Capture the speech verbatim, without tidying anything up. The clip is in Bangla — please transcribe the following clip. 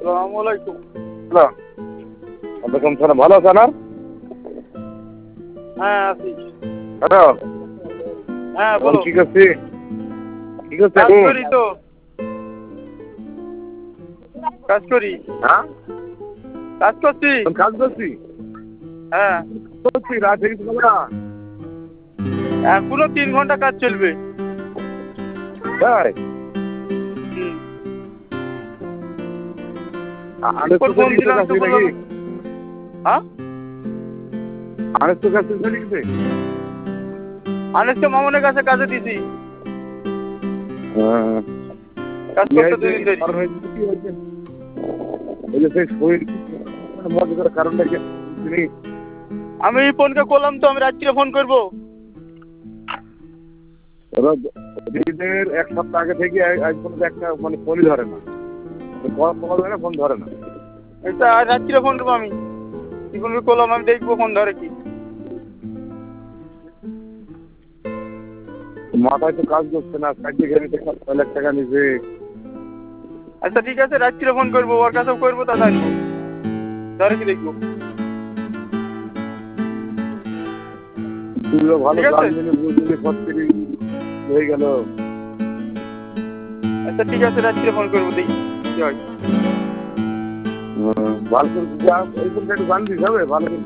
আসসালামু আলাইকুম। হ্যালো, ওয়ালাইকুম সালাম। ভালো আছেন? আর হ্যাঁ আছি। হ্যালো, হ্যাঁ এখন বলো। কি করছি? কি করছি কাজ এখন? করি তো, কাজ করি, হ্যাঁ, কাজ করছি। এখন কাজ করছি। হ্যাঁ, করছি রাত থেকে তো না। এখনো তিন ঘন্টা কাজ চলবে। তাই হুম। আনেস তো ফোন ফোন চলে গেছে দিলাম তো কাছে বললো নাকি? না। হ্যাঁ, আনেস তো কাছে চলে গেছে। আনেসকে মামনের কাছে কাজে দিছি। হ্যাঁ, কাজ কি করতে হয়েছে? দুদিন ধরে। কারণ হয়েছে কি হয়েছে? ওই যে সেই শরীর মজা করার কারণটা কি তিনি আমি ফোনকে করলাম তো, আমি রাত্রিরে ফোন করবো। ওরা দিদিদের এক সপ্তাহ আগে থেকে আজ পর্যন্ত একটা মানে ফোনই ধরে না। কল কল ধরে না, ফোন ধরে না। এটা আজ রাত্রিরে ফোন করবো আমি। কি ফোন করলাম, আমি দেখবো ফোন ধরে কি। মাথায় তো কাজ করছে না, চাকরি ঘেরেতে ছয় লাখ টাকা নিছে। আচ্ছা ঠিক আছে, রাত্রিরে ফোন করবো, ওর কাছেও করবো, তা জানবো ধরে কি দেখবো। তুইও ভালো ঠিক আছে, জানবি বুঝবি সত্যি হয়ে গেল। আচ্ছা ঠিক আছে, রাত্রিরে ফোন করবো, দেখি কি হয়। ভালো করে যা এই কোনটা একটু জানবি হবে ভালো করে।